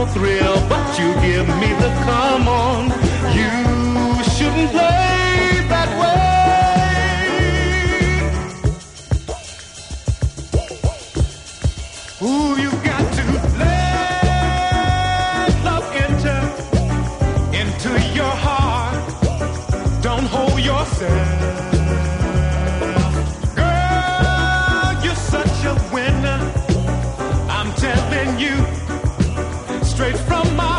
thrill, but you give me the come on. You shouldn't play that way. Ooh, you got to let love enter into your heart. Don't hold yourself. Girl, you're such a winner. I'm telling you, straight from my